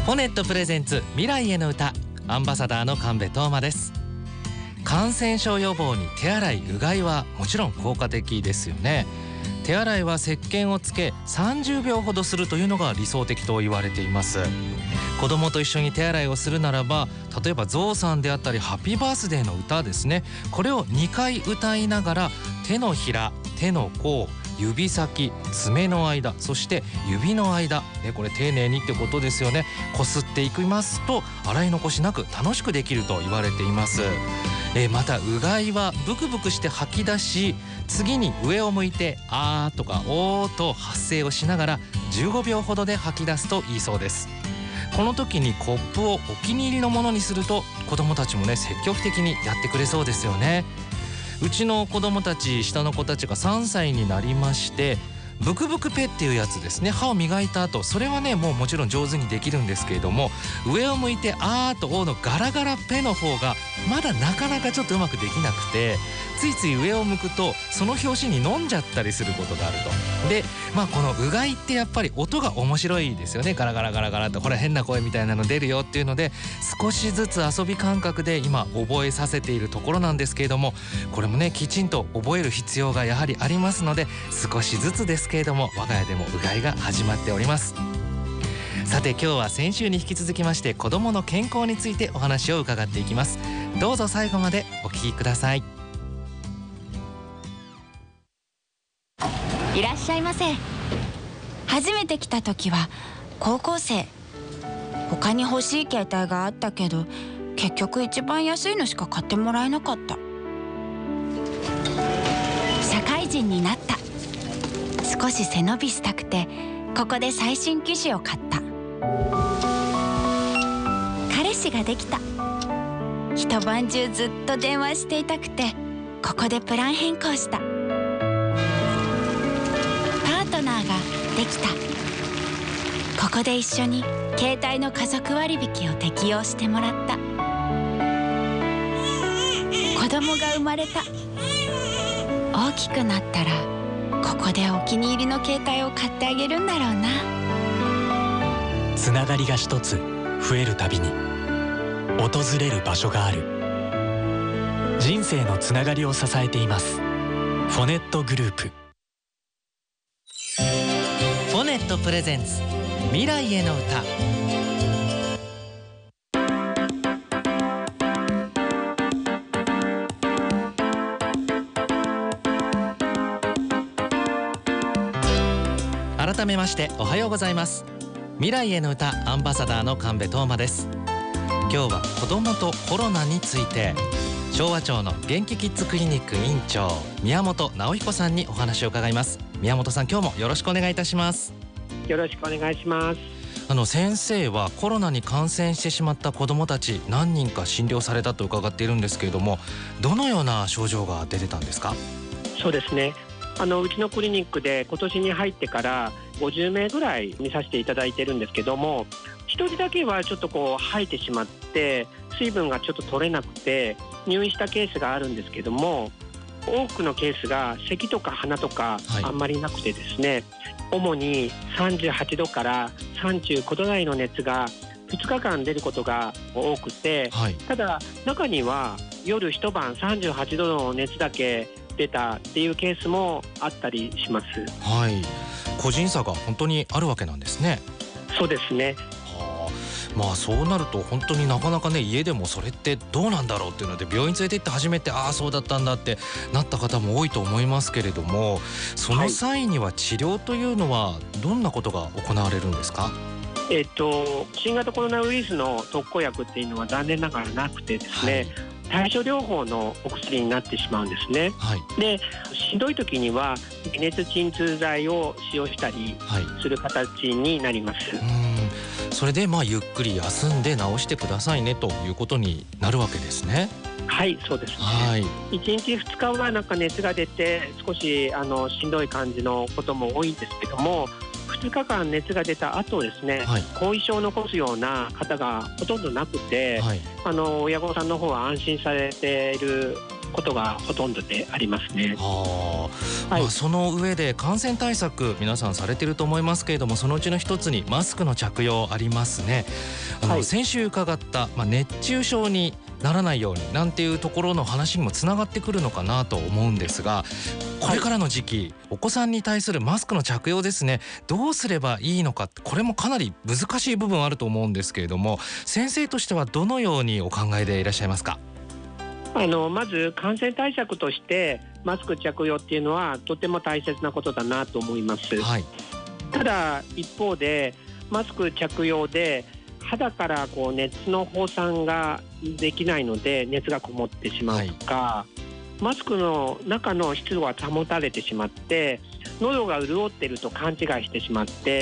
フォネットプレゼンツ未来への歌、アンバサダーの神戸東馬です。感染症予防に手洗い、うがいはもちろん効果的ですよね。手洗いは石鹸をつけ30秒ほどするというのが理想的と言われています。子供と一緒に手洗いをするならば、例えばゾウさんであったりハッピーバースデーの歌ですね、これを2回歌いながら手のひら、手の甲、指先、爪の間、そして指の間、これ丁寧にってことですよね。こすっていきますと洗い残しなく楽しくできると言われています。またうがいはブクブクして吐き出し、次に上を向いてあーとかおーと発声をしながら15秒ほどで吐き出すといいそうです。この時にコップをお気に入りのものにすると子どもたちも積極的にやってくれそうですよね。うちの子供たち、下の子たちが3歳になりまして、ブクブクペっていうやつですね、歯を磨いた後、それはもちろん上手にできるんですけれども、上を向いてあーとおーのガラガラペの方がまだなかなかちょっとうまくできなくて、ついつい上を向くとその拍子に飲んじゃったりすることがあると。で、このうがいってやっぱり音が面白いですよね。ガラガラガラガラと、ほら変な声みたいなの出るよっていうので、少しずつ遊び感覚で今覚えさせているところなんですけれども、これもきちんと覚える必要がやはりありますので、少しずつですけれども我が家でもうがいが始まっております。さて今日は先週に引き続きまして、子どもの健康についてお話を伺っていきます。どうぞ最後までお聞きください。 いらっしゃいませ。初めて来た時は高校生。他に欲しい携帯があったけど、結局一番安いのしか買ってもらえなかった。社会人になった。少し背伸びしたくて、ここで最新機種を買った。彼氏ができた。一晩中ずっと電話していたくて、ここでプラン変更した。パートナーができた。ここで一緒に携帯の家族割引を適用してもらった。子供が生まれた。大きくなったらここでお気に入りの携帯を買ってあげるんだろうな。 つながりが一つ増えるたびに訪れる場所がある。人生のつながりを支えています。フォネットグループ。 フォネットプレゼンツ未来への歌。改めましておはようございます。未来への歌アンバサダーの神戸東馬です。今日は子どもとコロナについて、昭和町の元気キッズクリニック院長宮本直彦さんにお話を伺います。宮本さん、今日もよろしくお願いいたします。 よろしくお願いします。 先生はコロナに感染してしまった子どもたち何人か診療されたと伺っているんですけれども、どのような症状が出てたんですか？ そうですね、うちのクリニックで今年に入ってから50名ぐらい見させていただいてるんですけども、1人だけはちょっと吐いてしまって水分がちょっと取れなくて入院したケースがあるんですけども、多くのケースが咳とか鼻とかあんまりなくてですね、主に38度から35度台の熱が2日間出ることが多くて、ただ中には夜一晩38度の熱だけ出たっていうケースもあったりします。 個人差が本当にあるわけなんですね。 そうですね。 そうなると本当になかなか家でもそれってどうなんだろうっていうので、病院連れて行って初めてそうだったんだってなった方も多いと思いますけれども、その際には治療というのはどんなことが行われるんですか？ 新型コロナウイルスの特効薬っていうのは残念ながらなくてですね、対処療法のお薬になってしまうんですね。で、しんどい時には解熱鎮痛剤を使用したりする形になります。 それでゆっくり休んで治してくださいねということになるわけですね。 はい、そうですね。1日2日は熱が出て少ししんどい感じのことも多いんですけども、2日間熱が出た後ですね、後遺症を残すような方がほとんどなくて、親御さんの方は安心されていることがほとんどでありますね。 はい、その上で感染対策皆さんされていると思いますけれども、そのうちの一つにマスクの着用ありますね。先週伺った、熱中症にならないようになんていうところの話にもつながってくるのかなと思うんですが、これからの時期、お子さんに対するマスクの着用ですね、どうすればいいのか、これもかなり難しい部分あると思うんですけれども、先生としてはどのようにお考えでいらっしゃいますか？ まず感染対策としてマスク着用っていうのはとても大切なことだなと思います。ただ一方でマスク着用で肌から熱の放散ができないので熱がこもってしまうとか、マスクの中の湿度が保たれてしまって喉が潤っていると勘違いしてしまって、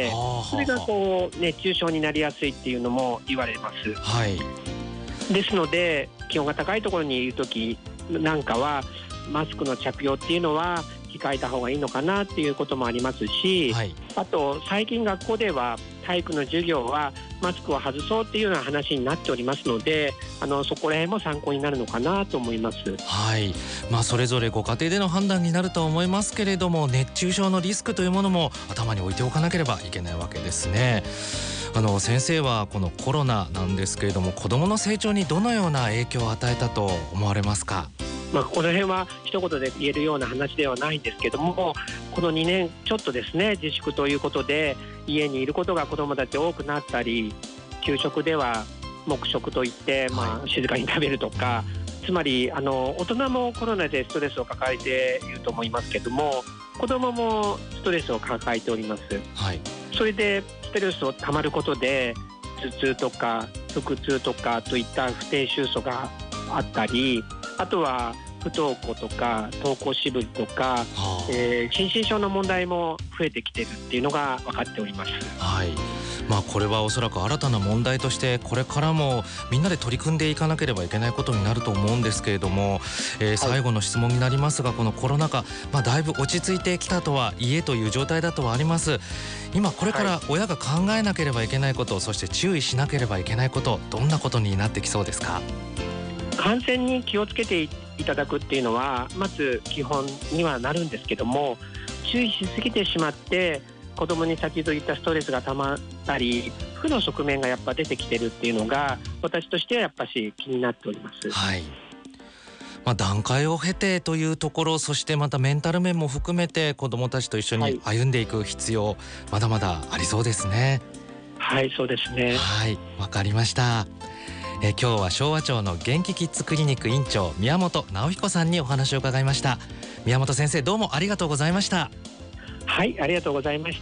それが熱中症になりやすいっていうのも言われます。ですので気温が高いところにいる時なんかはマスクの着用っていうのは控えた方がいいのかなっていうこともありますし、あと最近学校では体育の授業はマスクを外そうっていうような話になっておりますので、そこら辺も参考になるのかなと思います。 それぞれご家庭での判断になると思いますけれども、熱中症のリスクというものも頭に置いておかなければいけないわけですね。先生はこのコロナなんですけれども、子どもの成長にどのような影響を与えたと思われますか？ この辺は一言で言えるような話ではないんですけども、この2年ちょっとですね、自粛ということで家にいることが子どもたち多くなったり、給食では黙食といって、静かに食べるとか、つまり大人もコロナでストレスを抱えていると思いますけども、子どももストレスを抱えております。それでストレスをたまることで頭痛とか腹痛とかといった不定収束があったり、あとは不登校とか登校渋りとか、心身症の問題も増えてきているっていうのが分かっております。 これはおそらく新たな問題としてこれからもみんなで取り組んでいかなければいけないことになると思うんですけれども、最後の質問になりますが、このコロナ禍、だいぶ落ち着いてきたとはいえという状態だとはあります。今これから親が考えなければいけないこと、そして注意しなければいけないこと、どんなことになってきそうですか？ 感染に気をつけていただくっていうのはまず基本にはなるんですけども、注意しすぎてしまって子どもに先ほど言ったストレスがたまったり負の側面がやっぱ出てきてるっていうのが私としてはやっぱし気になっております。 段階を経てというところ、そしてまたメンタル面も含めて子どもたちと一緒に歩んでいく必要、まだまだありそうですね。 そうですね。 わかりました。今日は昭和町の元気キッズクリニック院長宮本直彦さんにお話を伺いました。宮本先生、どうもありがとうございました。 ありがとうございました。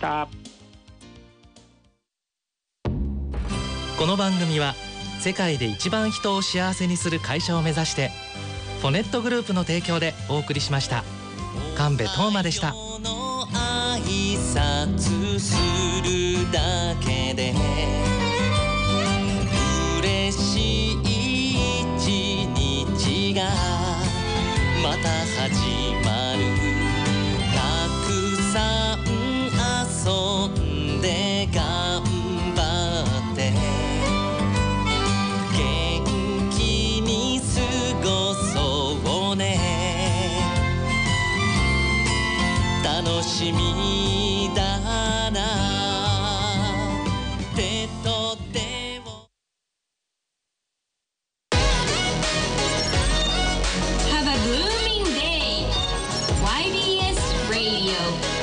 この番組は世界で一番人を幸せにする会社を目指してフォネットグループの提供でお送りしました。神戸東馬でした。挨拶するだけで嬉しい一日がまた始まる。たくさん遊んで頑張って元気に過ごそうね。楽しみだな。手と手を Have a blooming day. YBS Radio